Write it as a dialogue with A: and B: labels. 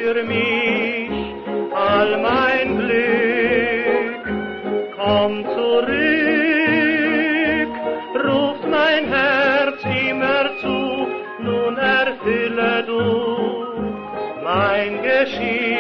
A: für mich all mein Glück. Komm zurück, ruft mein Herz immer zu, nun erfülle du mein Geschick.